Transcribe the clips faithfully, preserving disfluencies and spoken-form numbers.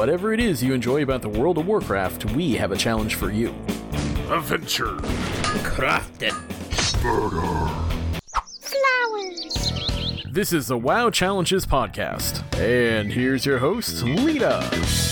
whatever it is you enjoy about the World of Warcraft, we have a challenge for you. Adventure. Crafting. Murder. Flowers. This is the WoW Challenges podcast, and here's your host, Lita.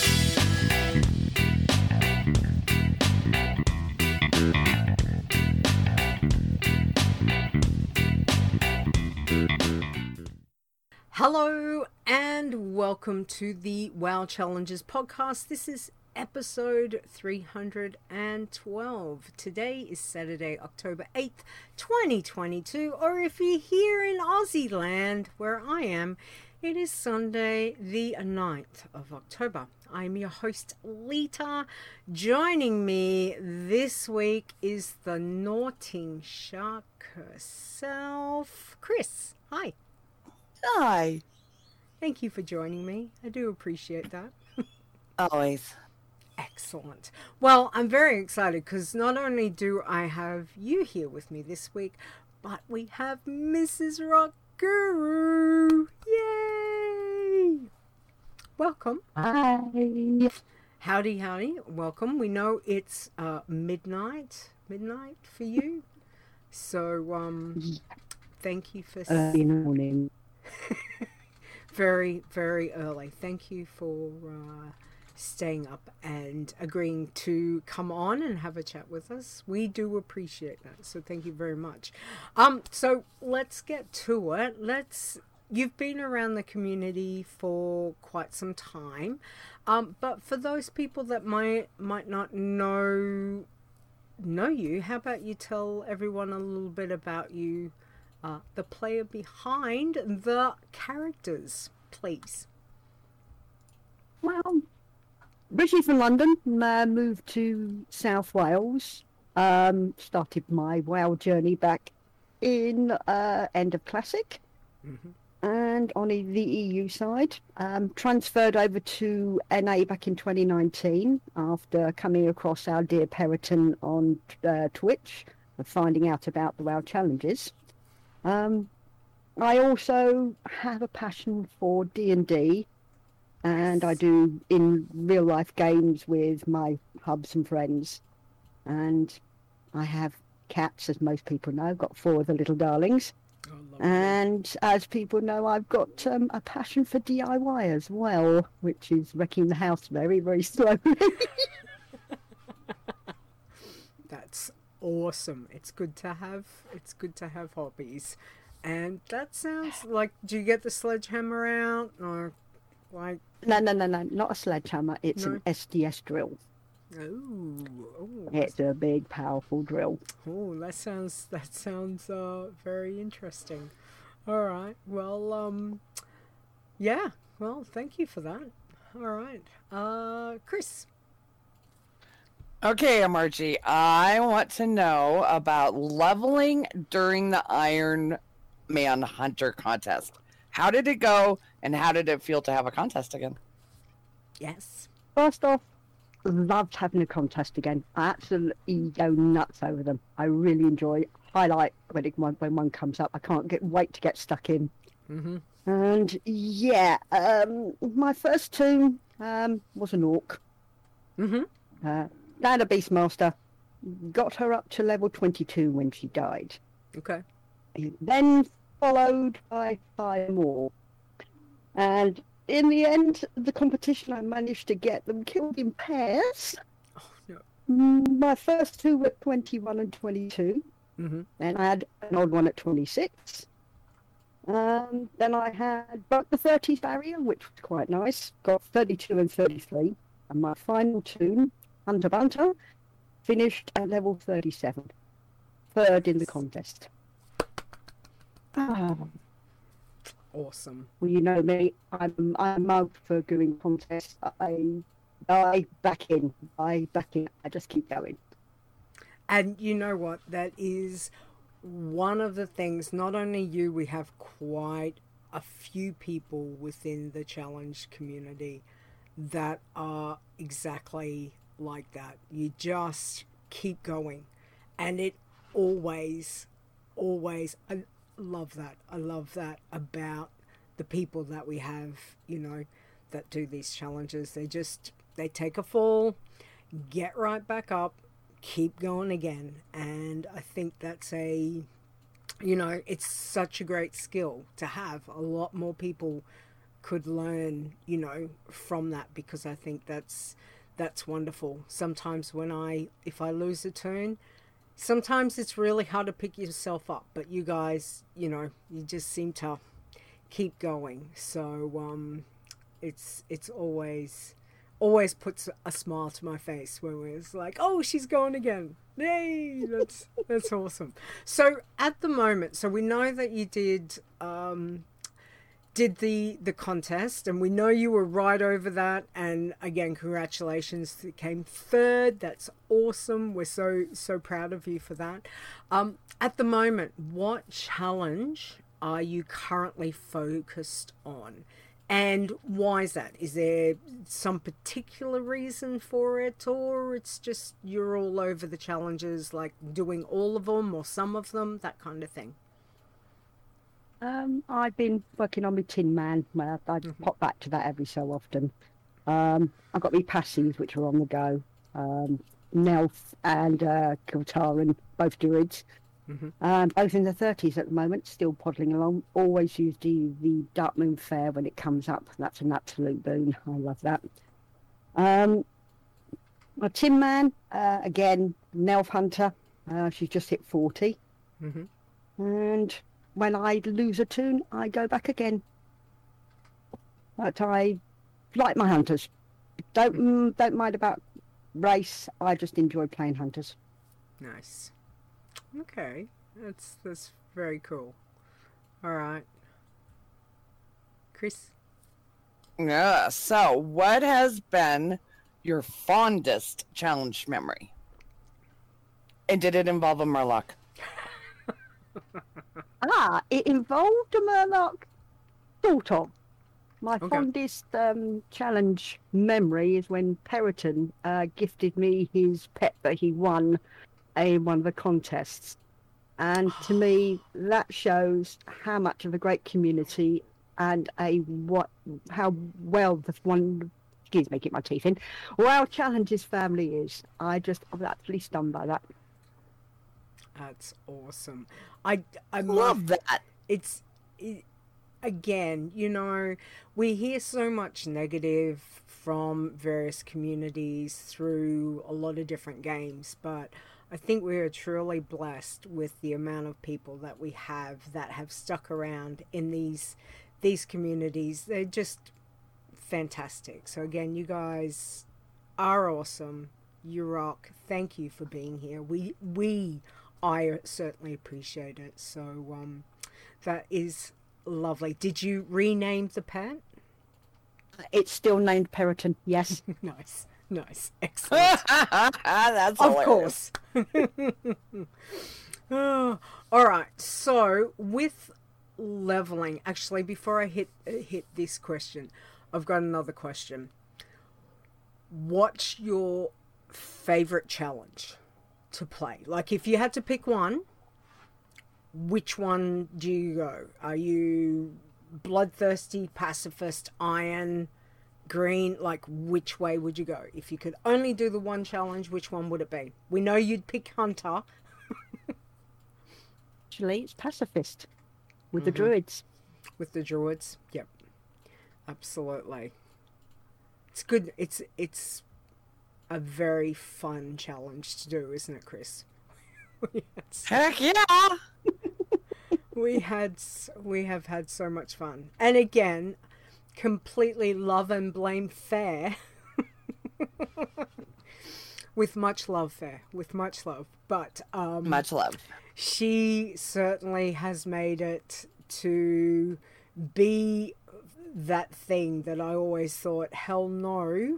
Hello and welcome to the WoW Challenges podcast. This is episode three hundred twelve. Today is Saturday, October eighth, twenty twenty-two, or if you're here in Aussie land, where I am, it is Sunday, the ninth of October. I'm your host, Lita. Joining me this week is the Naughting Shark herself, Chris. Hi. Hi. Thank you for joining me. I do appreciate that. Always. Excellent. Well, I'm very excited because not only do I have you here with me this week, but we have Missus Rock Guru. Yay! Welcome. Hi. Howdy, howdy. Welcome. We know it's uh, midnight, midnight for you. So, um, thank you for... Early morning. very, very early. Thank you for uh, staying up and agreeing to come on and have a chat with us. We do appreciate that. So thank you very much. Um, so let's get to it. Let's. You've been around the community for quite some time, um, but for those people that might might not know know you, how about you tell everyone a little bit about you? Uh, the player behind the characters, please. Well, originally from London, uh, moved to South Wales. Um, started my WoW journey back in uh, end of Classic, Mm-hmm. and on the E U side, um, transferred over to N A back in twenty nineteen after coming across our dear Periton on uh, Twitch and finding out about the WoW challenges. Um, I also have a passion for D and D, and I do in real life games with my hubs and friends. And I have cats, as most people know. I've got four of the little darlings. Oh, And as people know, I've got um, a passion for D I Y as well, which is wrecking the house very, very slowly. That's awesome. It's good to have. It's good to have hobbies, and that sounds like. Do you get the sledgehammer out, or like? No, no, no, no, not a sledgehammer. It's No? an S D S drill. Oh, oh, It's a big, powerful drill. oh, that sounds. That sounds uh very interesting. All right. Well, um, yeah. Well, thank you for that. All right. Uh, Chris. Okay, M R G, I want to know about leveling during the Iron Man Hunter contest. How did it go, and how did it feel to have a contest again? Yes. First off, loved having a contest again. I absolutely go nuts over them. I really enjoy highlight when it, when one comes up. I can't get wait to get stuck in. Mm-hmm. And yeah, um, my first tomb um, was an orc. Mm-hmm. Uh, Down a Beastmaster, got her up to level twenty-two when she died. Okay. Then followed by five more. And in the end, the competition, I managed to get them killed in pairs. Oh no. Mm, My first two were twenty-one and twenty-two. Mm-hmm. Then I had an odd one at twenty-six. Um, then I had broke the thirties barrier, which was quite nice. Got thirty-two and thirty-three. And my final tomb, Hunter Bunter, finished at level thirty-seven. Third in the contest. Ah, Awesome. well, you know me. I'm I'm out for doing contests. I I back in. I back in. I just keep going. And you know what? That is one of the things. Not only you, we have quite a few people within the challenge community that are exactly like that. You just keep going, and it always, always. I love that. I love that about the people that we have. You know, that do these challenges. They just, they take a fall, get right back up, keep going again. And I think that's a, you know, it's such a great skill to have. A lot more people could learn, you know, from that, because I think that's, that's wonderful. Sometimes when I, if I lose a turn, sometimes it's really hard to pick yourself up, but you guys, you know, you just seem to keep going. So, um, it's, it's always, always puts a smile to my face when it's like, oh, she's going again. Yay! That's, that's awesome. So at the moment, so we know that you did, um, did the, the contest, and we know you were right over that. And again, congratulations, you came third. That's awesome. We're so, so proud of you for that. Um, at the moment, what challenge are you currently focused on? And why is that? Is there some particular reason for it, or it's just you're all over the challenges, like doing all of them or some of them, that kind of thing? Um, I've been working on my Tin Man. Well, I Mm-hmm. pop back to that every so often. Um, I've got my passives, which are on the go. Um, Nelf and uh, Kiltaran, both druids. Mm-hmm. Um, both in the thirties at the moment, still poddling along. Always use the, the Dark Moon Fair when it comes up. That's an absolute boon. I love that. Um, my Tin Man, uh, again, Nelf Hunter. Uh, she's just hit forty. Mm-hmm. And when I lose a tune, I go back again. But I like my hunters. Don't mm, don't mind about race. I just enjoy playing hunters. Nice. Okay, that's that's very cool. All right, Chris. Yeah. So, what has been your fondest challenge memory? And did it involve a Murloc? Ah, it involved a Murloc. Sort of. My Okay. fondest um, challenge memory is when Periton uh, gifted me his pet that he won in one of the contests. And to me, that shows how much of a great community and a what how well the one, excuse me, keep my teeth in, well Challenges family is. I just, I'm absolutely stunned by that. That's awesome. I I Love that. It's it, again, you know, we hear so much negative from various communities through a lot of different games, but I think we are truly blessed with the amount of people that we have that have stuck around in these these communities. They're just fantastic. So again, you guys are awesome. You rock. Thank you for being here. We we I certainly appreciate it. So um, that is lovely. Did you rename the pet? It's still named Periton, yes. Nice, nice, excellent. That's Of hilarious. course. Oh, all right. So with leveling, actually, before I hit hit this question, I've got another question. What's your favorite challenge to play? Like, if you had to pick one, which one do you go? Are you bloodthirsty, pacifist, iron, green? Like, which way would you go? If you could only do the one challenge, which one would it be? We know you'd pick hunter. Actually, it's pacifist with the Mhm. druids. With the druids. Yep. Absolutely. It's good. It's it's a very fun challenge to do, isn't it, Chris? we, had so, Heck yeah. we had s- we have had so much fun. And again, completely love and blame fair. With much love fair. With much love. But um Much love. she certainly has made it to be that thing that I always thought, hell no,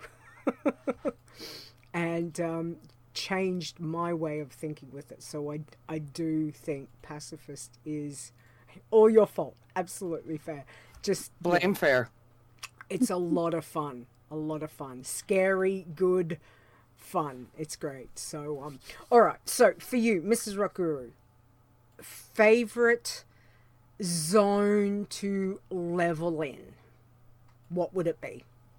and um, changed my way of thinking with it. So I, I do think pacifist is all your fault. Absolutely fair. Just Blame fair. it's a lot of fun. A lot of fun. Scary, good, fun. It's great. So, um, all right. So for you, Missus Rockuru, favorite zone to level in, what would it be?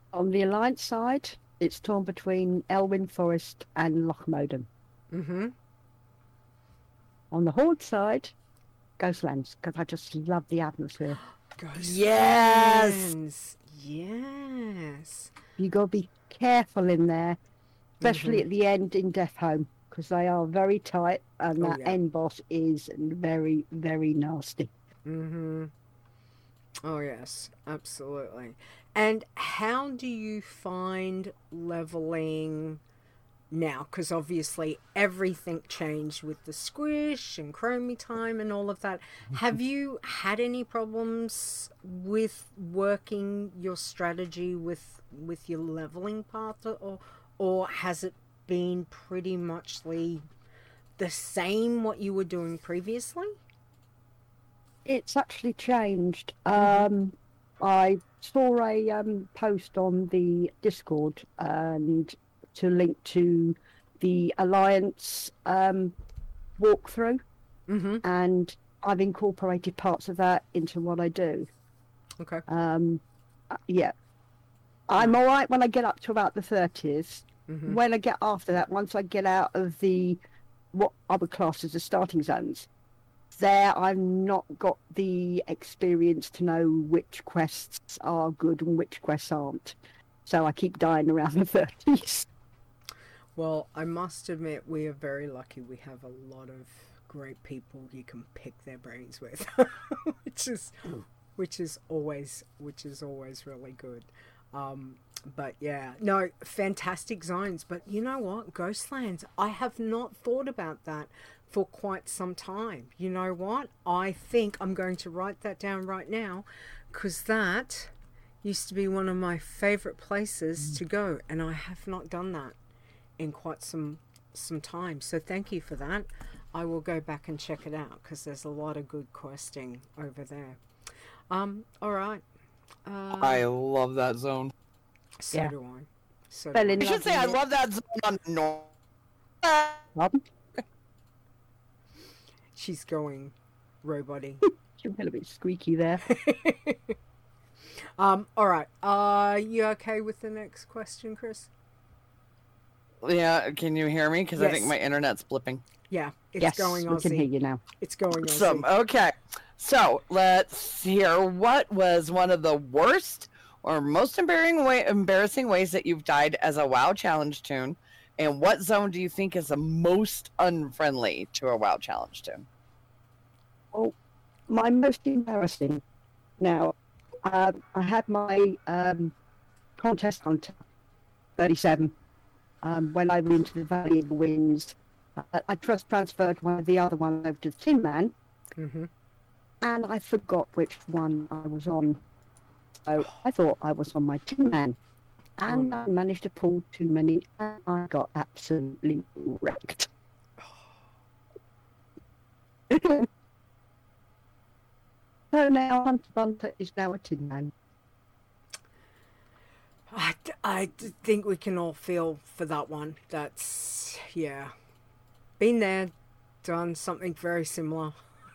On the Alliance side, it's torn between Elwyn Forest and Lochmoden. Mm-hmm. On the Horde side, Ghostlands, because I just love the atmosphere. Yes! Yes. You got to be careful in there, especially Mhm. at the end in Death Home, because they are very tight, and Oh, that yeah. end boss is very, very nasty. Mm-hmm. Oh, yes, absolutely. And how do you find leveling now? Because obviously everything changed with the squish and chromie time and all of that. Have you had any problems with working your strategy with with your leveling path, or or has it been pretty much the the same what you were doing previously? It's actually changed. Um, I saw a um, post on the Discord and to link to the Alliance um, walkthrough, Mm-hmm. and I've incorporated parts of that into what I do. Okay. Um, uh, yeah, I'm all right when I get up to about the thirties. Mm-hmm. When I get after that, once I get out of the what I would class as the starting zones, there I've not got the experience to know which quests are good and which quests aren't. So I keep dying around the thirties. Well, I must admit we are very lucky. We have a lot of great people you can pick their brains with, which is which is always which is always really good. Um, but yeah, no, fantastic zones. But you know what, Ghostlands, I have not thought about that for quite some time. You know what? I think I'm going to write that down right now, because that used to be one of my favorite places to go, and I have not done that in quite some some time. So thank you for that. I will go back and check it out, because there's a lot of good questing over there. Um, all right. Uh, I love that zone. so Yeah. do I. So Fell do in I I. should say I Loving it. love that zone on the north. Pardon? She's going roboty. You're a little bit squeaky there. um, all right. Are you okay with the next question, Chris? Yeah, can you hear me? Because I think Yes. my internet's blipping. Yeah, it's yes, going we can hear Aussie. you now. It's going Awesome. Aussie. Okay. So let's hear what was one of the worst or most embarrassing way embarrassing ways that you've died as a WoW challenge tune, and what zone do you think is the most unfriendly to a WoW challenge tune? My most embarrassing. Now, um, I had my um, contest hunter, thirty-seven, um, went over into the Valley of the Winds. Uh, I trust transferred one of the other one over to the Tin Man, Mm-hmm. and I forgot which one I was on. So I thought I was on my Tin Man, and I managed to pull too many, and I got absolutely wrecked. So now Hunter Bunter is now a Tin Man. I, I d- think we can all feel for that one. That's, yeah. Been there, done something very similar.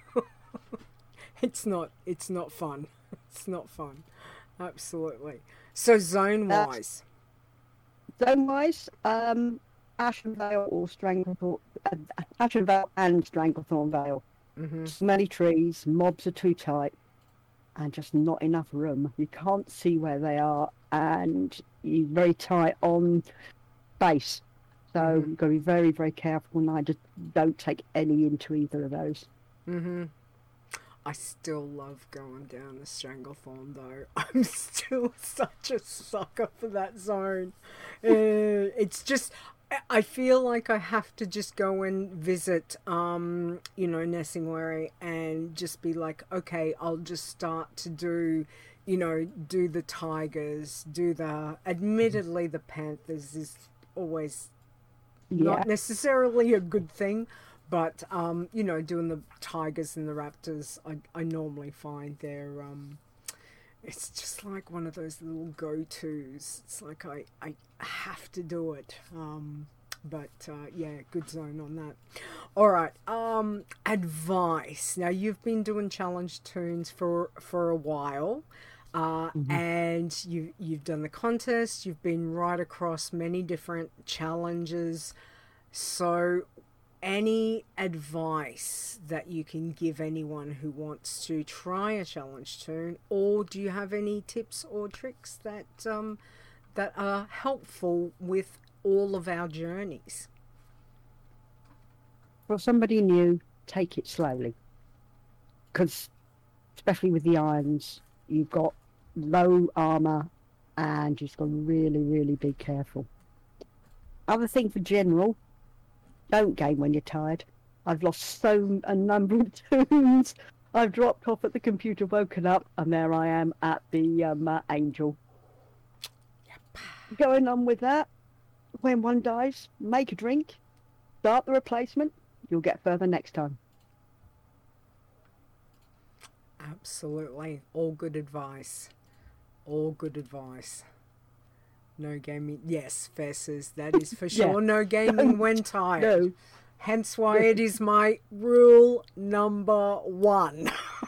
it's not, it's not fun. It's not fun. Absolutely. So zone wise. Zone wise, um, Ashen Vale or Stranglethorn, uh, Ashen Vale and Stranglethorn Vale. Mm-hmm. Too many trees, mobs are too tight, and just not enough room. You can't see where they are, and you're very tight on base. So Mhm. you've got to be very, very careful, and I just don't take any into either of those. Mm-hmm. I still love going down the Stranglethorn though. I'm still such a sucker for that zone. Uh, it's just, I- I feel like I have to just go and visit, um, you know, Nessingwary and just be like, okay, I'll just start to do, you know, do the tigers, do the, admittedly the panthers is always Yeah, not necessarily a good thing, but um, you know, doing the tigers and the raptors, I, I normally find they're um, it's just like one of those little go-tos. It's like I, I have to do it. Um, but uh, yeah, good zone on that. All right, um, advice. Now you've been doing challenge tunes for for a while. Uh, Mhm. And you, you've done the contest, you've been right across many different challenges. So, any advice that you can give anyone who wants to try a challenge tune, or do you have any tips or tricks that um, that are helpful with all of our journeys? For somebody new, take it slowly. Because, especially with the irons, you've got low armour and you've got to really, really be careful. Other thing for general, don't game when you're tired. I've lost so a number of tunes. I've dropped off at the computer, woken up, and there I am at the um, uh, Angel. Yep. Going on with that, when one dies, make a drink, start the replacement, you'll get further next time. Absolutely. All good advice. All good advice. No gaming. Yes, Fesses, that is for sure. Yeah. No gaming when tired. No. Hence why it is my rule number one.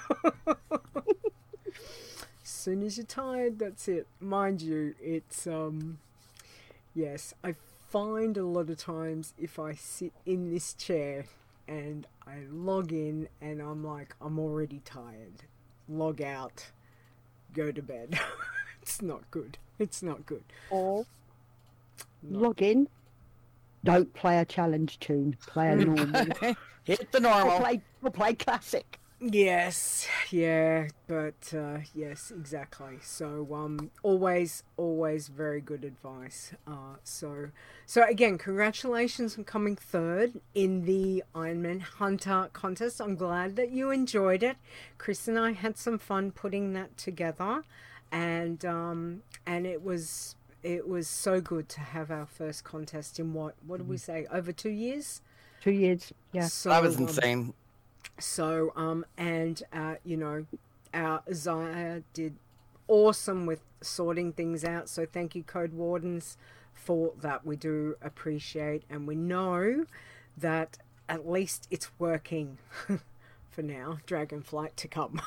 As soon as you're tired, that's it. Mind you, it's, um, yes, I find a lot of times if I sit in this chair and I log in and I'm like, I'm already tired. Log out. Go to bed. It's not good. It's not good. Or Not log in, don't play a challenge tune, play a normal. Hit the or, normal. play, or play classic. Yes, yeah, but uh, yes, exactly. So, um, always, always very good advice. Uh, so, so again, congratulations on coming third in the Ironman Hunter contest. I'm glad that you enjoyed it. Chris and I had some fun putting that together, and um, and it was it was so good to have our first contest in what what did we say, over two years? Two years, yeah. So, That was um, insane. So, um, and, uh, you know, our Zaya did awesome with sorting things out. So thank you, Code Wardens, for that. We do appreciate, and we know that at least it's working for now. Dragonflight to come.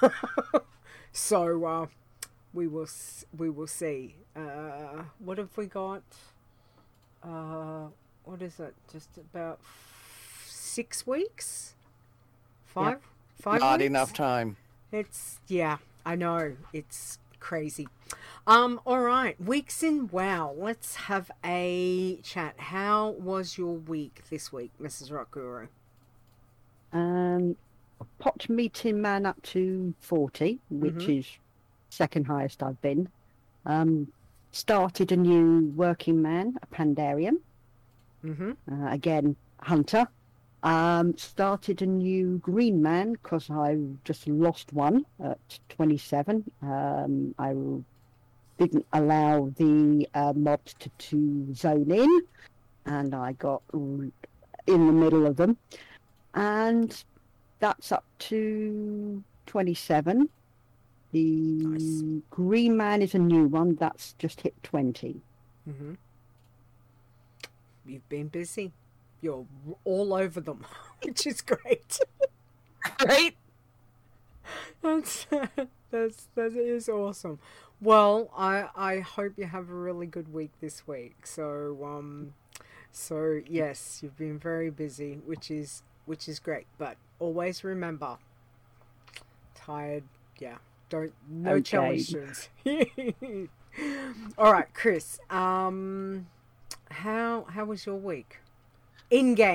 So, uh, we will, s- we will see. Uh, what have we got? Uh, what is it? Just about f- six weeks? Five? Five Not weeks? enough time. It's, yeah, I know. It's crazy. Um, all right. Weeks in WoW. Let's have a chat. How was your week this week, Missus Rock Guru? Um, popped meeting man up to forty, which Mhm. is second highest I've been. Um, started a new working man, a Pandarian. Mm-hmm. Uh, again, hunter. Um, started a new green man because I just lost one at twenty-seven. Um, I didn't allow the uh, mobs to, to zone in, and I got in the middle of them. And that's up to twenty-seven. The Nice. green man is a new one. That's just hit twenty. Mm-hmm. You've been busy. You're all over them, which is great. Right? That's that's that is awesome. Well, I I hope you have a really good week this week. So um, so yes, you've been very busy, which is which is great. But always remember, tired. Yeah, don't no Okay. challenge tunes. All right, Chris. Um, how how was your week? In game.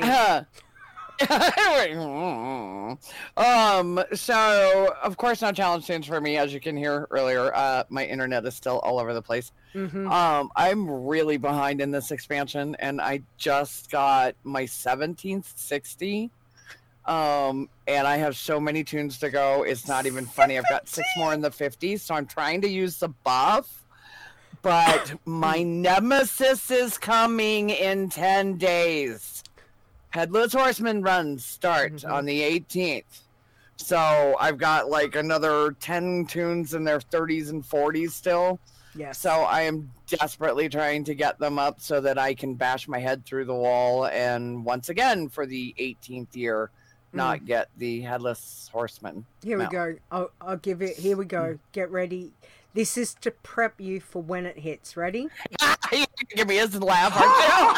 um so of course no challenge tunes for me, as you can hear earlier. Uh my internet is still all over the place. Mm-hmm. um I'm really behind in this expansion, and I just got my seventeenth sixty, um and I have so many tunes to go, it's not even funny. I've got six more in the fifties, so I'm trying to use the buff, but my nemesis is coming in ten days. Headless Horseman runs start Mhm. on the eighteenth. So I've got like another ten tunes in their thirties and forties still. Yes. So I am desperately trying to get them up so that I can bash my head through the wall and once again for the eighteenth year not get the Headless Horseman. Here we mount. go. I'll, I'll give it. Here we go. Get ready. This is to prep you for when it hits. Ready? You give me his laugh, aren't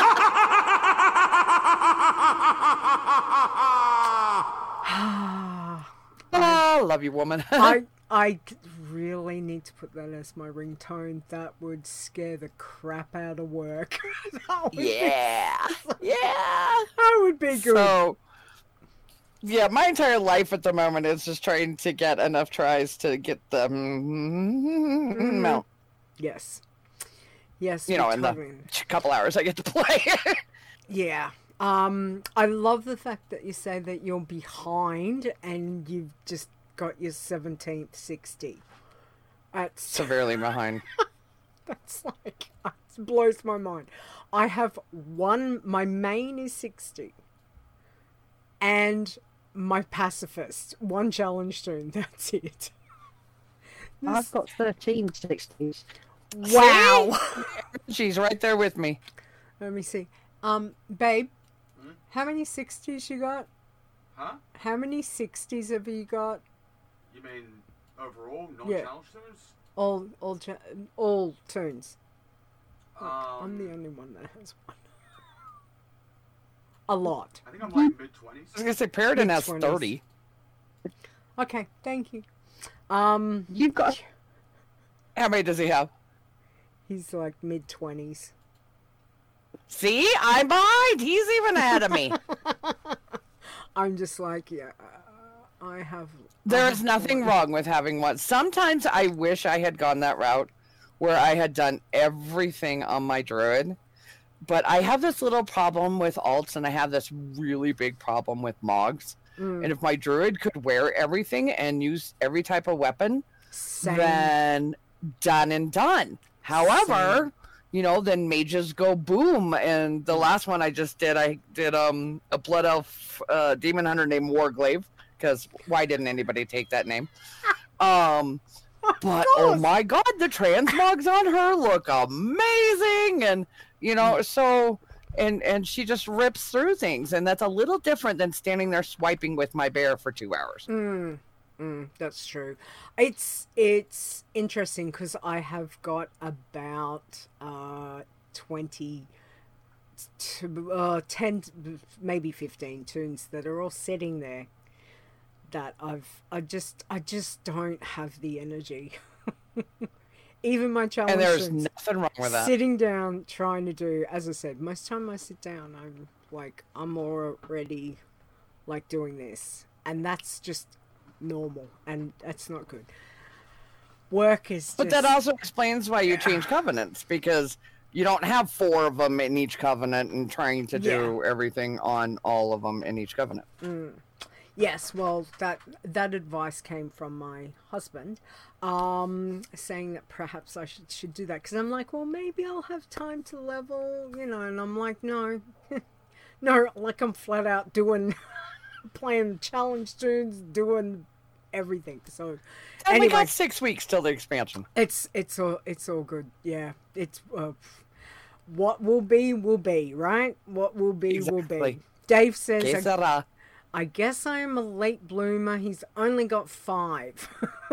you? I love you, woman. I I really need to put that as my ringtone. That would scare the crap out of work. That would be- yeah, yeah. that would be good. So, yeah, my entire life at the moment is just trying to get enough tries to get the mm mount. Yes. Yes. You know, we're in the totally- couple hours I get to play. Yeah. Um, I love the fact that you say that you're behind and you've just got your seventeenth sixty. That's Severely behind. that's like it blows my mind. I have one. My main is sixty, and my pacifist one challenge tune. That's it. I've got thirteen sixties. Wow. She's right there with me. Let me see. Um, babe, how many sixties you got? Huh? How many sixties have you got? You mean overall, Yeah. non-challenge tunes? All, all, cha- all tunes. Um, I'm the only one that has one. A lot. I think I'm like mid-twenties. I was going to say, Paradin has mid-twenties. thirty. Okay, thank you. Um, You've got How many does he have? he's like mid twenties. See? I'm behind. He's even ahead of me. I'm just like, yeah, uh, I have. I There's have nothing one. wrong with having one. Sometimes I wish I had gone that route where I had done everything on my druid. But I have this little problem with alts, and I have this really big problem with mogs. Mm, And if my druid could wear everything and use every type of weapon, same. then done and done. However, you know, then mages go boom. And the last one I just did, I did um a blood elf uh, demon hunter named Warglaive, because why didn't anybody take that name? Um, but oh course. my god, the transmogs on her look amazing, and you know, so and and she just rips through things, and that's a little different than standing there swiping with my bear for two hours. Mm, mm, that's true. It's it's interesting because I have got about uh twenty, to, uh, ten, maybe fifteen tunes that are all sitting there. That I've I just I just don't have the energy. Even my challenge And there's tunes, nothing wrong with that. sitting down trying to do, as I said, most time I sit down, I'm like I'm already like doing this, and that's just normal, and that's not good. Work is just, But that also explains why you change covenants, because you don't have four of them in each covenant and trying to do everything on all of them in each covenant. yes. Well, that that advice came from my husband, um, saying that perhaps I should should do that because I'm like, well, maybe I'll have time to level, you know, and I'm like, no, no, like I'm flat out doing, playing challenge tunes, doing everything. So And we anyway, got six weeks till the expansion. it's it's all it's all good. Yeah, it's uh, what will be will be, right? What will be will be. Exactly. Dave says, Que I, sera. I guess I am a late bloomer. He's only got five.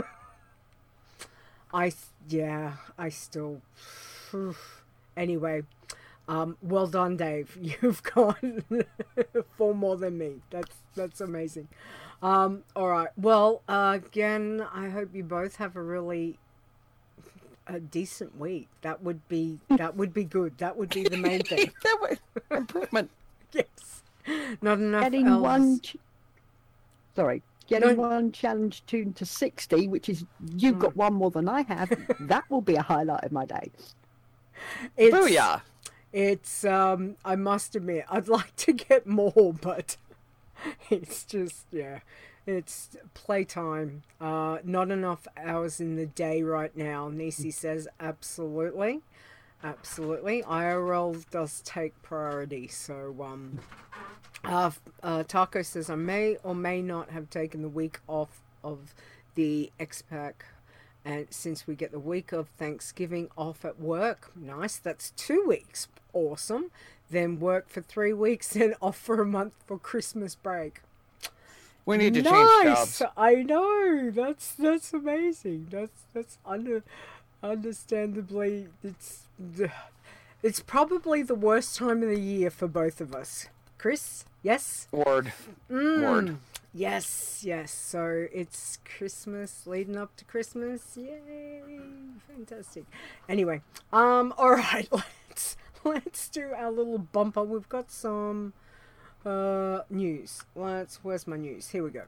I yeah, I still. Anyway, um, well done, Dave. You've got four more than me. That's that's amazing. Um, all right. Well, uh, again, I hope you both have a really a decent week. That would be that would be good. That would be the main thing. That was improvement. Yes. Not enough getting else. one. Ch- Sorry, getting No. one challenge tune to sixty, which is you've got one more than I have. That will be a highlight of my day. It's, Booyah. It's um I must admit I'd like to get more, but it's just yeah. It's playtime. Uh not enough hours in the day right now. Nisi says absolutely. Absolutely. I R L does take priority, so um uh, uh Taco says I may or may not have taken the week off of the X-Pac, and since we get the week of Thanksgiving off at work, nice, that's two weeks, awesome. Then work for three weeks, then off for a month for Christmas break. We need to nice. change jobs. I know, that's that's amazing. That's that's under Understandably, it's it's probably the worst time of the year for both of us. Chris, yes? Word. Mm, Word. Yes, yes. So it's Christmas, leading up to Christmas. Yay! Fantastic. Anyway, um, all right. Let's let's do our little bumper. We've got some uh news. Let's. Where's my news? Here we go.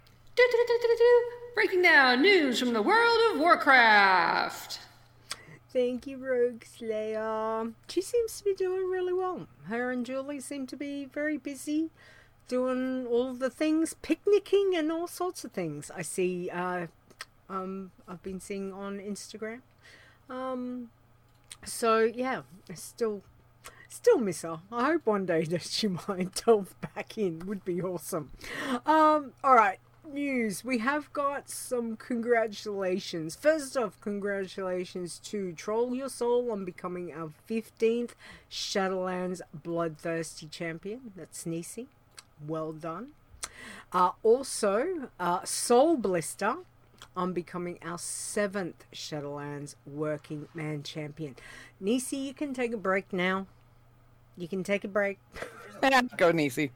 Breaking down news from the world of Warcraft. Thank you, Rogue Slayer. She seems to be doing really well. Her and Julie seem to be very busy doing all the things, picnicking and all sorts of things. I see, uh, um, I've been seeing on Instagram. Um, so yeah, I still, still miss her. I hope one day that she might delve back in. Would be awesome. Um, all right. News. We have got some congratulations. First off, congratulations to Troll Your Soul on becoming our fifteenth Shadowlands Bloodthirsty champion. That's Nisi. Well done. Uh, also, uh, Soul Blister on becoming our seventh Shadowlands Working Man champion. Nisi, you can take a break now. You can take a break. Go, Nisi.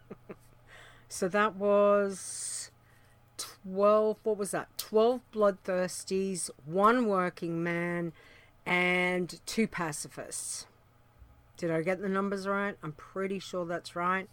So that was twelve, what was that? twelve Bloodthirsties, one Working Man, and two Pacifists. Did I get the numbers right? I'm pretty sure that's right.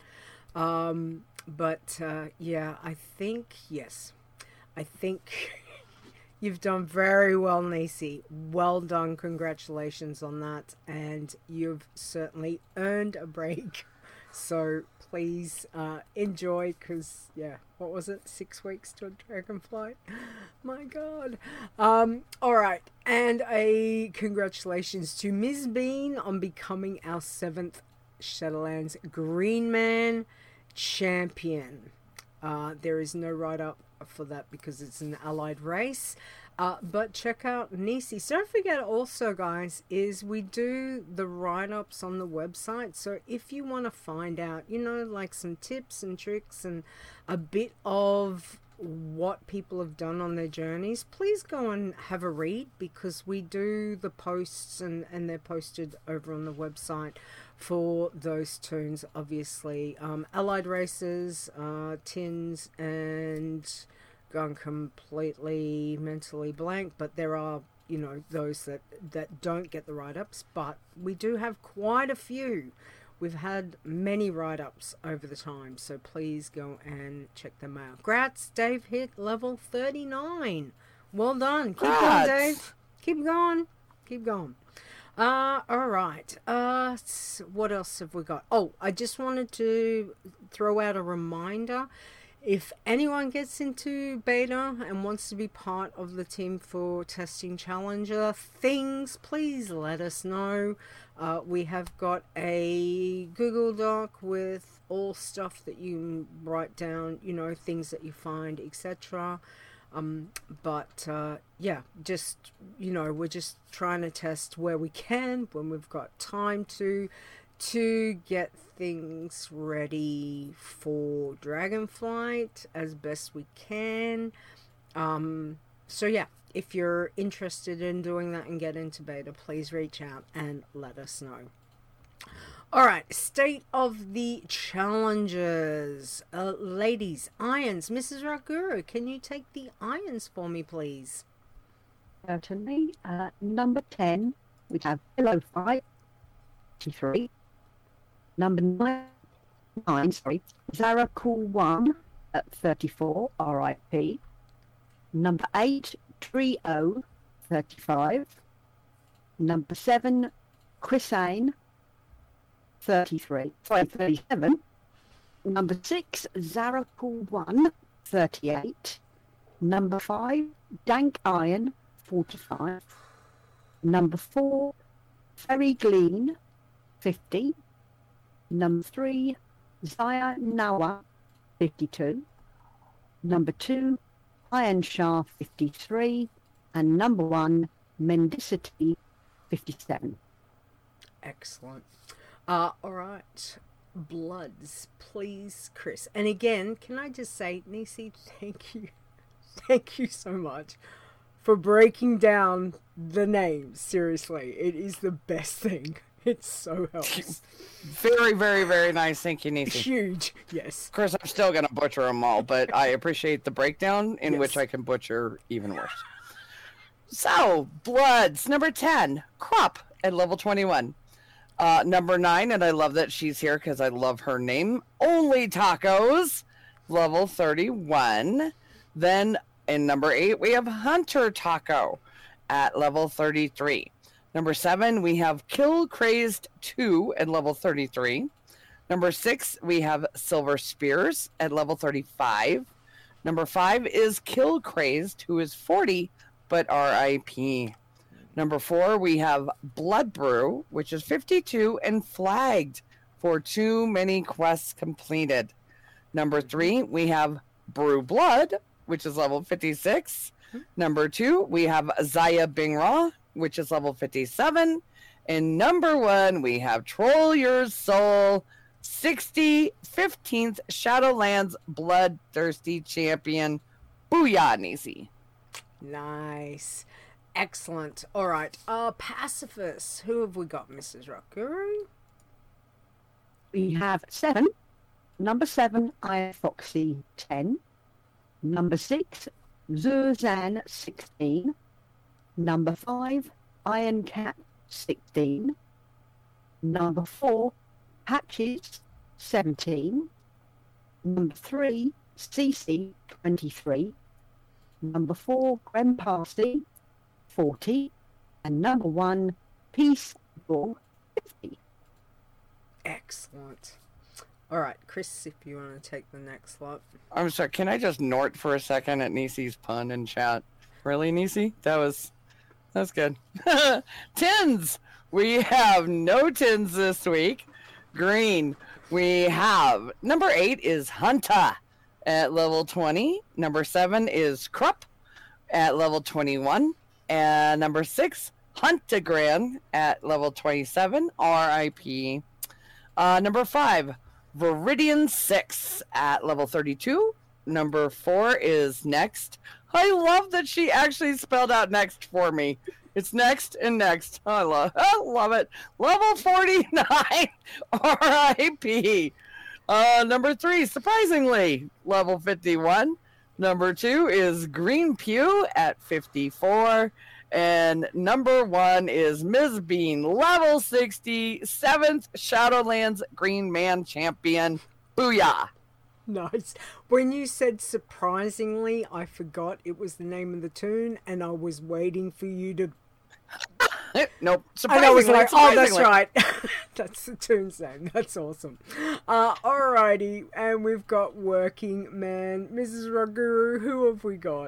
Um, but, uh, yeah, I think, yes. I think you've done very well, Nisi. Well done. Congratulations on that. And you've certainly earned a break. So please uh, enjoy, because, yeah, what was it? Six weeks to a Dragonflight? My God. Um, all right. And a congratulations to Miz Bean on becoming our seventh Shadowlands Green Man champion. Uh, there is no write-up for that because it's an allied race. Uh, but check out Nisi. So don't forget also, guys, is we do the write-ups on the website. So if you want to find out, you know, like some tips and tricks and a bit of what people have done on their journeys, please go and have a read, because we do the posts and, and they're posted over on the website for those tunes, obviously. Um, allied races, uh, tins, and gone completely mentally blank, but there are, you know, those that, that don't get the write-ups, but we do have quite a few. We've had many write-ups over the time, so please go and check them out. Grats, Dave hit level thirty-nine. Well done. Keep Grats. going, Dave. Keep going. Keep going. Uh, all right. Uh, what else have we got? Oh, I just wanted to throw out a reminder. If anyone gets into beta and wants to be part of the team for testing Challenger things, please let us know. Uh, we have got a Google Doc with all stuff that you write down, you know, things that you find, et cetera. Um, but, uh, yeah, just, you know, we're just trying to test where we can, when we've got time to, to get things ready for Dragonflight as best we can. Um, so, yeah, if you're interested in doing that and get into beta, please reach out and let us know. All right, state of the challenges. Uh, ladies, irons. Missus Raguru, can you take the irons for me, please? Certainly. Uh, number ten, we have Pillow Fight, twenty-three. Number nine, nine sorry, Zara Cool One at thirty-four, R I P. Number eight, Trio, thirty-five. Number seven, Chrisane, thirty-three, sorry, thirty-seven. Number six, Zara Cool One, thirty-eight. Number five, Dank Iron, forty-five. Number four, Ferry Glean, fifty. Number three, Zaya Nawa, fifty-two. Number two, Iron Shah, fifty-three. And number one, Mendicity, fifty-seven. Excellent. Uh, all right. Bloods, please, Chris. And again, can I just say, Nisi, thank you. Thank you so much for breaking down the names. Seriously, it is the best thing. It so helps. Very, very, very nice. Thank you, Nisi. Huge, yes. Of course, I'm still going to butcher them all, but I appreciate the breakdown in Yes. which I can butcher even worse. So, Bloods, number ten, Crop at level twenty-one. Uh, number nine, and I love that she's here because I love her name, Only Tacos, level thirty-one. Then, in number eight, we have Hunter Taco at level thirty-three. Number seven, we have Kill Crazed two at level thirty-three. Number six, we have Silver Spears at level thirty-five. Number five is Kill Crazed, who is forty, but R I P. Number four, we have Blood Brew, which is fifty-two and flagged for too many quests completed. Number three, we have Brew Blood, which is level fifty-six. Number two, we have Zaya Bingra, which is level fifty-seven. And number one, we have Troll Your Soul, sixty, fifteenth Shadowlands Bloodthirsty Champion. Booyah, Nisi. Nice. Excellent. All right. Uh, Pacifist. Who have we got, Missus Rockguru? We have seven. Number seven, Iron Foxy, ten. Number six, Zuzan, sixteen. Number five, Iron Cat, sixteen. Number four, Patches, seventeen. Number three, Cece, twenty-three. Number four, Grandpassy, forty. And number one, Peace, fifty. Excellent. All right, Chris, if you want to take the next lot. I'm sorry, can I just nort for a second at Nisi's pun in chat? Really, Nisi? That was, that's good. Tins! We have no tins this week. Green. We have, number eight is Hunter at level twenty. Number seven is Krupp at level twenty-one. And number six, Huntagran at level twenty-seven, R I P. Uh, number five, Viridian six at level thirty-two. Number four is Next. I love that she actually spelled out Next for me. It's Next and Next. I love, I love it. Level forty-nine, R I P. Uh, number three, surprisingly, level fifty-one. Number two is Green Pew at fifty-four. And number one is Miz Bean, level sixty, seventh Shadowlands Green Man Champion. Booyah! Nice. When you said surprisingly, I forgot it was the name of the tune, and I was waiting for you to. Nope. And I was like, oh, that's surprisingly. right. That's the tune's name. That's awesome. Uh, alrighty, and we've got Working Man. Missus Raguru, who have we got?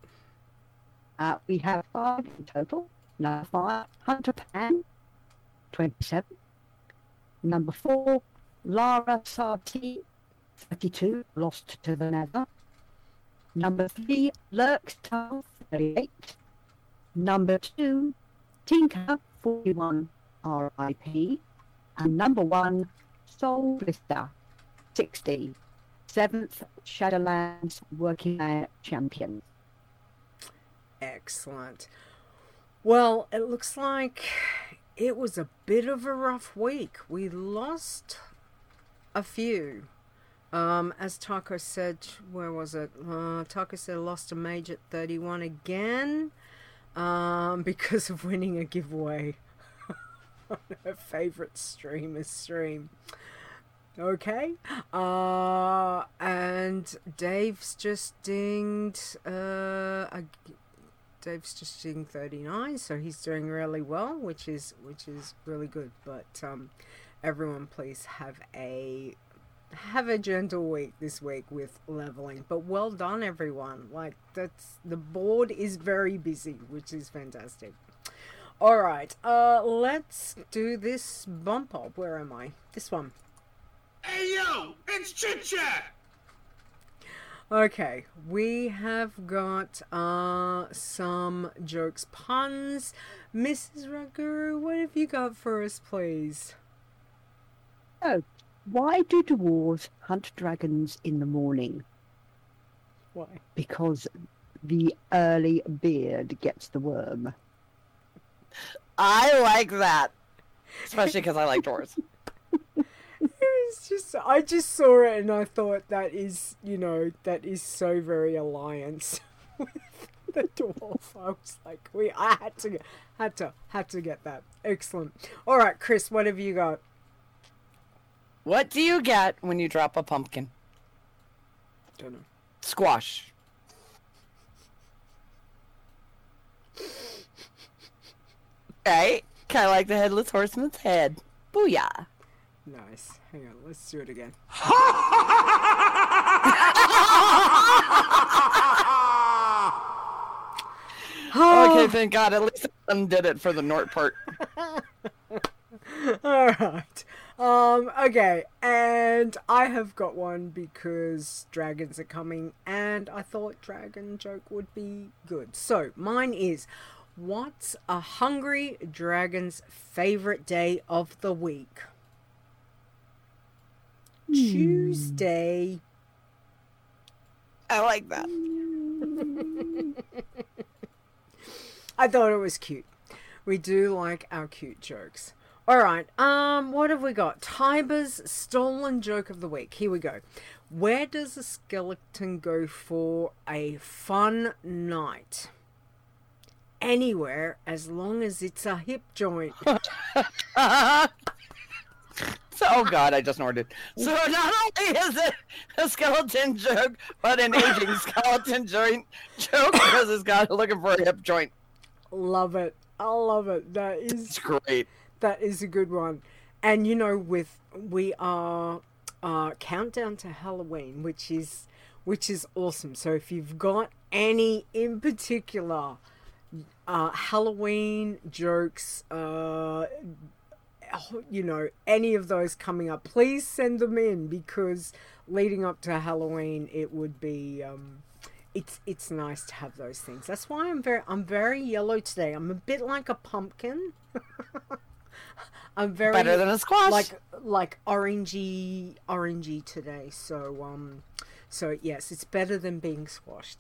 Uh, we have five in total. Number five, Hunter Pan, twenty-seven. Number four, Lara Sarti, thirty-two, Lost to the Nether. Number three, Lurkstar, thirty-eight. Number two, Tinker, forty-one, R I P. And number one, Soul Blister, sixty. Seventh Shadowlands Working Man Champion. Excellent. Well, it looks like it was a bit of a rough week. We lost a few. Um, as Taco said, where was it? Uh, Taco said lost a mage at thirty-one again um, because of winning a giveaway on her favourite streamer's stream. Okay. Uh, and Dave's just dinged uh, a Dave's just doing thirty-nine, so he's doing really well, which is which is really good. But um, everyone, please have a have a gentle week this week with leveling. But well done, everyone. Like that's the board is very busy, which is fantastic. All right, uh, let's do this bump up. Where am I? This one. Hey yo, it's Chit Chat! Okay, we have got uh, some jokes, puns. Missus Raguru, what have you got for us, please? Oh, why do dwarves hunt dragons in the morning? Why? Because the early beard gets the worm. I like that. Especially because I like dwarves. It's just, I just saw it and I thought that is, you know, that is so very Alliance with the dwarf. I was like, we, I had to, had to, had to get that. Excellent. All right, Chris, what have you got? What do you get when you drop a pumpkin? Don't know. Squash. Right? Kind of like the Headless Horseman's head. Booyah. Nice. Hang on, let's do it again. Okay, thank God. At least I undid it for the Nort part. All right. Um, okay, and I have got one because dragons are coming, and I thought dragon joke would be good. So, mine is, what's a hungry dragon's favorite day of the week? Tuesday. I like that. I thought it was cute. We do like our cute jokes. All right, um, what have we got? Tiber's stolen joke of the week. Here we go. Where does a skeleton go for a fun night? Anywhere, as long as it's a hip joint. So, oh God, I just snorted. So not only is it a skeleton joke, but an aging skeleton joint joke because it's got looking for a hip joint. Love it. I love it. That is It's great. That is a good one. And you know, with we are uh countdown to Halloween, which is which is awesome. So if you've got any in particular uh Halloween jokes, uh you know, any of those coming up, please send them in, because leading up to Halloween it would be um it's it's nice to have those things. That's why I'm very I'm very yellow today. I'm a bit like a pumpkin. I'm very Better than a squash. like like orangey orangey today. So um so yes, it's better than being squashed.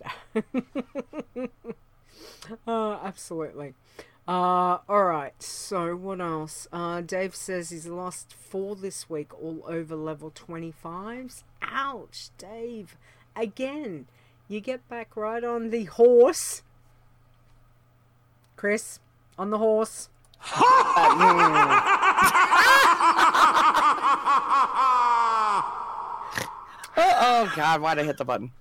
uh, absolutely. Uh, all right. So what else? Uh, Dave says he's lost four this week, all over level twenty-fives. Ouch, Dave! Again, you get back right on the horse, Chris, on the horse. Oh God, why'd I hit the button?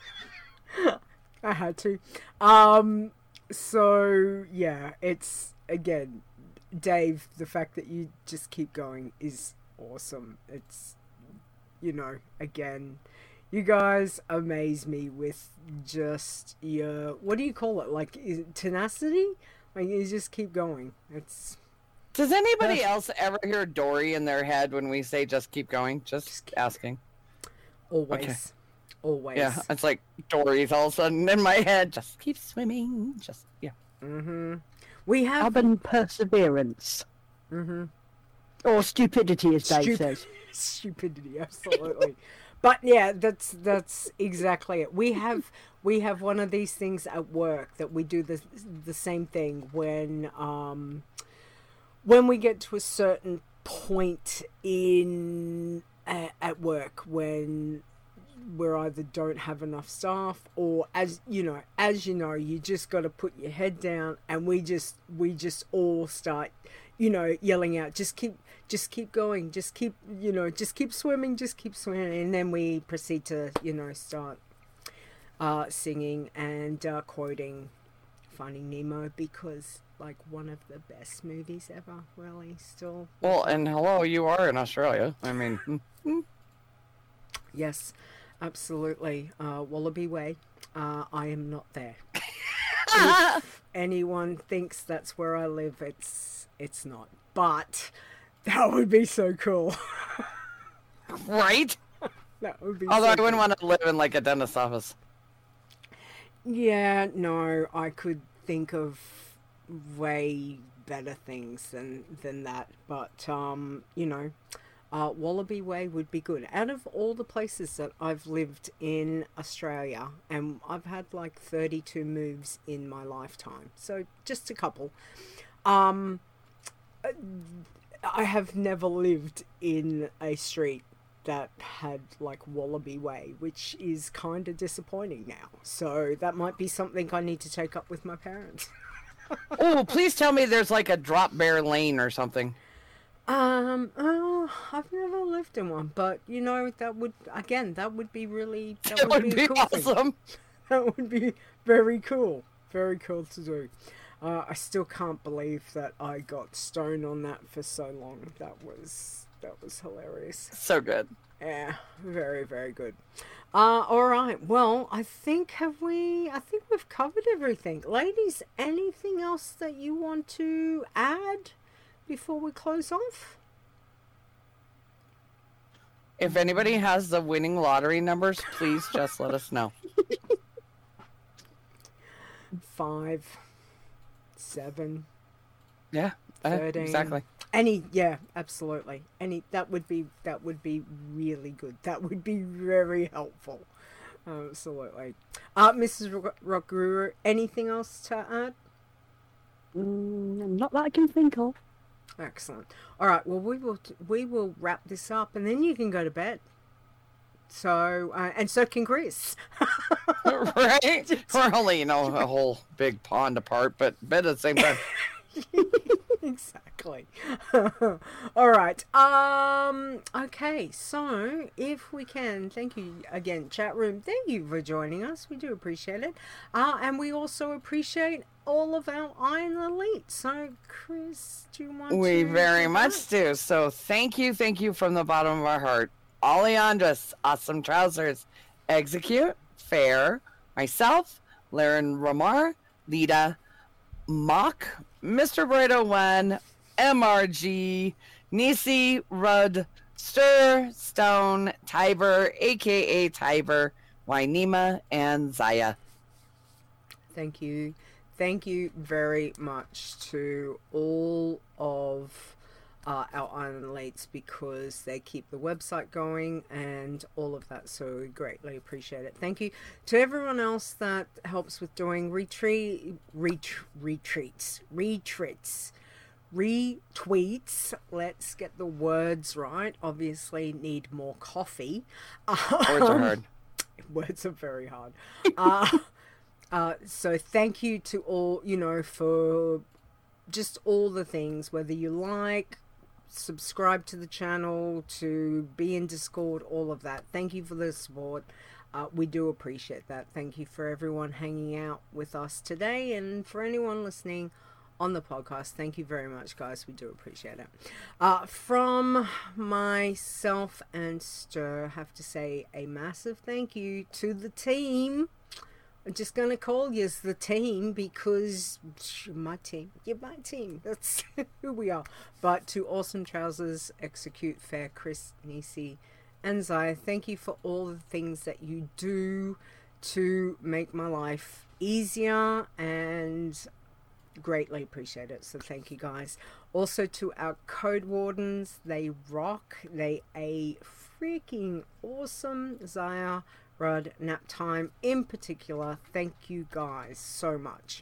I had to. Um, so yeah, it's again, Dave, the fact that you just keep going is awesome. It's, you know, again, you guys amaze me with just your, what do you call it? Like, is it tenacity? Like, you just keep going. It's, Does anybody else ever hear Dory in their head when we say just keep going? Just, Just keep asking. always, Okay. always. Yeah, it's like Dory's all of a sudden in my head. Just keep swimming. Just, yeah. Mm-hmm. We have, Stubborn perseverance. mm-hmm. Or stupidity, as Dave Stup- says. Stupidity, absolutely. But yeah, that's that's exactly it. We have we have one of these things at work that we do the the same thing when um when we get to a certain point in uh, at work when we're either don't have enough staff, or as you know, as you know, you just got to put your head down, and we just we just all start, you know, yelling out, just keep just keep going, just keep, you know, just keep swimming, just keep swimming. And then we proceed to, you know, start uh, singing and uh, quoting Finding Nemo, because, like, one of the best movies ever, really, still. Well, and hello, you are in Australia. I mean, hmm. Yes, absolutely. Uh, Wallaby Way. Uh, I am not there. If anyone thinks that's where I live, it's it's not. But that would be so cool. Right? That would be. Although so I wouldn't cool. want to live in like a dentist's office. Yeah, no, I could think of way better things than than that. But um, you know, uh, Wallaby Way would be good. Out of all the places that I've lived in Australia, and I've had like thirty-two moves in my lifetime, so just a couple. Um, I have never lived in a street that had like Wallaby Way, which is kind of disappointing now. So that might be something I need to take up with my parents. Oh, please tell me there's like a drop bear lane or something. Um, oh, I've never lived in one, but you know, that would, again, that would be really, that It would, would be, a be cool thing. awesome. That would be very cool. Very cool to do. Uh, I still can't believe that I got stoned on that for so long. That was, that was hilarious. So good. Yeah, very, very good. Uh, all right. Well, I think have we? I think we've covered everything, ladies. Anything else that you want to add before we close off? If anybody has the winning lottery numbers, please just let us know. Five, seven, Yeah, uh, thirteen. exactly. Any, yeah, absolutely. Any that would be that would be really good. That would be very helpful. Absolutely. Uh, Missus Rock- Rockguru, anything else to add? Mm, not that I can think of. Excellent. All right. Well, we will we will wrap this up, and then you can go to bed. So uh, and so can Chris. Right? We're only, you know, a whole big pond apart, but bed at the same time. Exactly. All right. Um. Okay. So, if we can, thank you again, chat room. Thank you for joining us. We do appreciate it. Uh, and we also appreciate all of our Iron Elite. So, Chris, do you want We to? very do much that? do. So thank you, thank you from the bottom of our heart. Ollie Andres, Awesome Trousers, Execute, Fair, myself, Laren Ramar, Lita, Mock, Mister Burrito One, M R G, Nisi, Rudd, Stir, Stone, Tiber, aka Tiber, Wainima, and Zaya. Thank you. Thank you very much to all of uh, our Iron Elites, because they keep the website going and all of that. So we greatly appreciate it. Thank you to everyone else that helps with doing retreat, ret- retreats, retreats, retweets. Let's get the words right. Obviously, need more coffee. Words are hard. Words are very hard. Uh, uh, so thank you to all, you know, for just all the things, whether you like, subscribe to the channel, to be in Discord, all of that. Thank you for the support. Uh, we do appreciate that. Thank you for everyone hanging out with us today, and for anyone listening on the podcast, thank you very much, guys. We do appreciate it. Uh, from myself and Stir, I have to say a massive thank you to the team. I'm just going to call you the team because you're my team. You're my team. That's who we are. But to Awesome Trousers, Execute, Fair, Chris, Nisi, and Zaya, thank you for all the things that you do to make my life easier, and greatly appreciate it. So thank you, guys. Also to our code wardens, they rock. They a freaking awesome. Zaya, Rudd, Naptime in particular, thank you guys so much.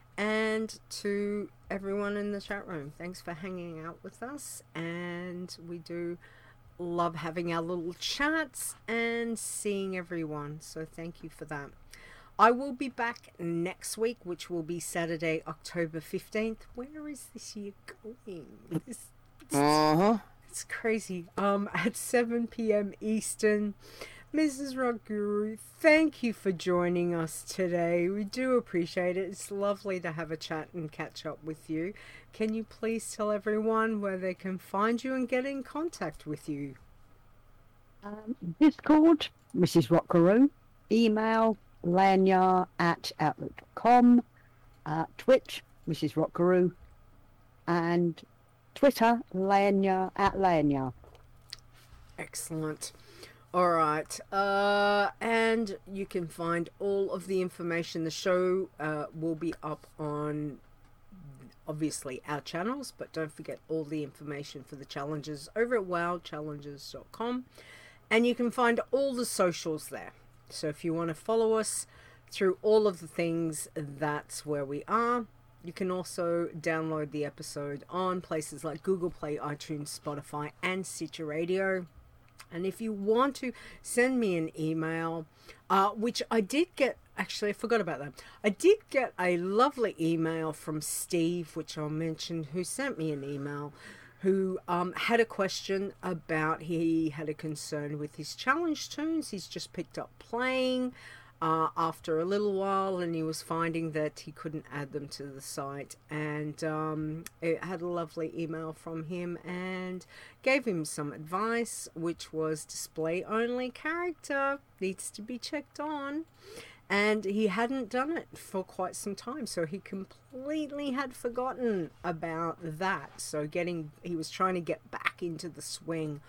And to everyone in the chat room, thanks for hanging out with us, and we do love having our little chats and seeing everyone, so thank you for that. I will be back next week, which will be Saturday, October fifteenth. Where is this year going? This, it's, Uh-huh. it's crazy. Um, at seven p.m. Eastern. Missus Rock Guru, thank you for joining us today. We do appreciate it. It's lovely to have a chat and catch up with you. Can you please tell everyone where they can find you and get in contact with you? Um, Discord, Missus Rockaroo. Email, lanyar at outlook dot com. Uh, Twitch, Missus Rockaroo. And Twitter, lanyar at lanyar. Excellent. All right. Uh, and you can find all of the information. The show uh, will be up on obviously our channels, but don't forget all the information for the challenges over at wow challenges dot com, and you can find all the socials there. So if you want to follow us through all of the things, that's where we are. You can also download the episode on places like Google Play, iTunes, Spotify, and Stitcher Radio. And if you want to send me an email, uh, which I did get, actually I forgot about that. I did get a lovely email from Steve, which I'll mention, who sent me an email, who um, had a question about, he had a concern with his challenge tunes. He's just picked up playing uh, after a little while, and he was finding that he couldn't add them to the site, and um, it had a lovely email from him and gave him some advice, which was display only character needs to be checked on. And he hadn't done it for quite some time, so he completely had forgotten about that. So getting, he was trying to get back into the swing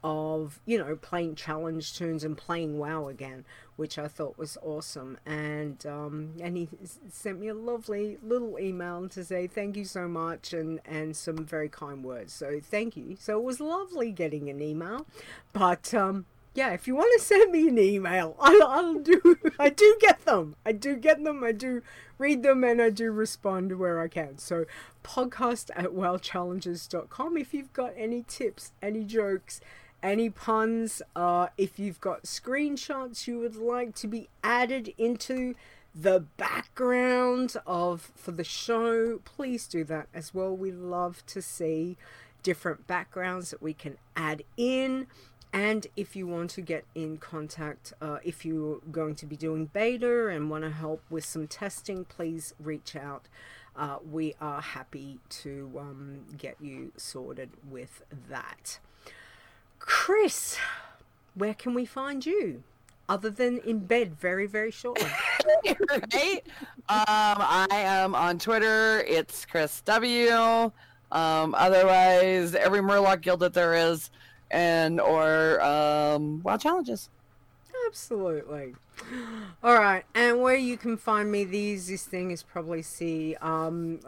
of, you know, playing challenge tunes and playing WoW again, which I thought was awesome. And um, and he sent me a lovely little email to say thank you so much, and and some very kind words. So thank you. So it was lovely getting an email, but um. Yeah, if you want to send me an email, I'll, I'll do, I do get them. I do get them, I do read them, and I do respond where I can. So, podcast at wow challenges dot com if you've got any tips, any jokes, any puns, uh, if you've got screenshots you would like to be added into the background of, for the show, please do that as well. We love to see different backgrounds that we can add in. And if you want to get in contact, uh, if you're going to be doing beta and want to help with some testing, please reach out. Uh, we are happy to um, get you sorted with that. Chris, where can we find you? Other than in bed very, very shortly. Right? Um, I am on Twitter. It's Chris W. Um, otherwise, every Murloc guild that there is, and or um WoW challenges. Absolutely. All right, and where you can find me, the easiest thing is probably see um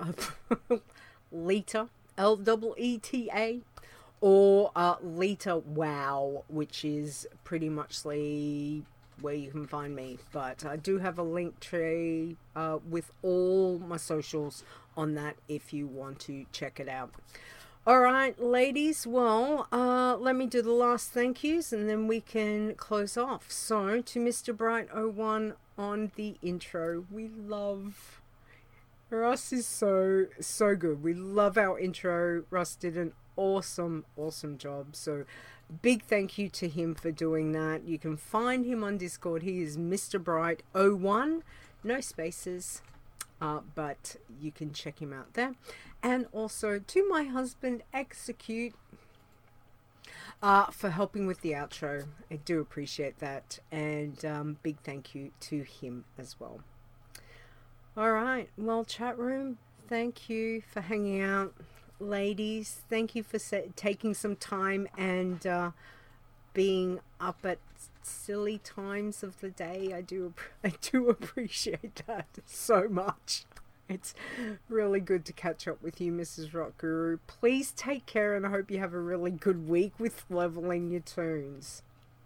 Lita, L E E T A, or uh Lita WoW, which is pretty muchly where you can find me. But I do have a link tree uh with all my socials on that if you want to check it out. All right, ladies, well, uh, let me do the last thank yous and then we can close off. So, to Mister Bright oh one on the intro, we love... Russ is so, so good. We love our intro. Russ did an awesome, awesome job. So, big thank you to him for doing that. You can find him on Discord. He is Mister Bright oh one, no spaces. Uh, but you can check him out there. And also to my husband, Execute, uh, for helping with the outro. I do appreciate that. And um, big thank you to him as well. All right. Well, chat room, thank you for hanging out. Ladies, thank you for sa- taking some time and uh, being up at silly times of the day. I do I do appreciate that so much. It's really good to catch up with you, Missus Rock Guru. Please take care, and I hope you have a really good week with leveling your tunes.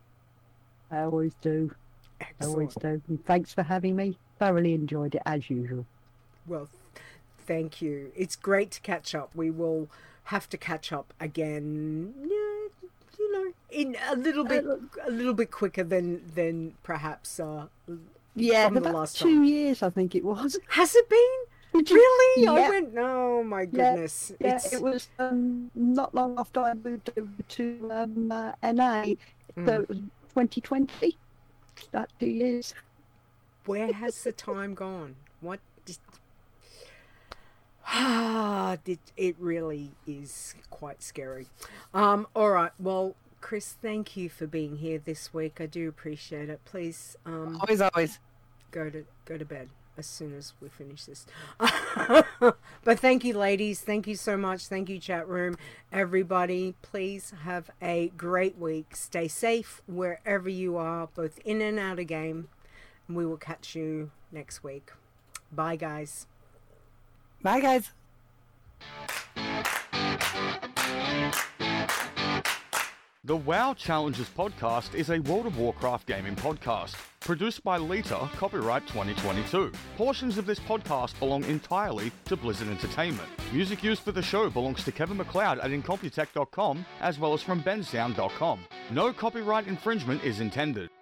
I always do. Excellent. I always do. And thanks for having me. Thoroughly enjoyed it as usual. Well, thank you. It's great to catch up. We will have to catch up again. Yeah, you know, in a little bit, a little bit quicker than than perhaps. Uh, yeah, from the about last two time. years, I think it was. Has it been? Did you- Really? Yeah. I went. Oh my goodness! Yeah, it's it was um, not long after I moved over to um, uh, N A, Mm. so it was twenty twenty. That two years. where has the time gone? What? Did... Ah, it, it really is quite scary. Um. All right. Well, Chris, thank you for being here this week. I do appreciate it. Please, um, Always, always. go to go to bed as soon as we finish this. But thank you, ladies. Thank you so much. Thank you, chat room. Everybody, please have a great week. Stay safe wherever you are, both in and out of game. And we will catch you next week. Bye, guys. Bye, guys. The WoW Challenges podcast is a World of Warcraft gaming podcast, produced by Lita, copyright twenty twenty-two. Portions of this podcast belong entirely to Blizzard Entertainment. Music used for the show belongs to Kevin MacLeod at Incompetech dot com, as well as from bensound dot com. No copyright infringement is intended.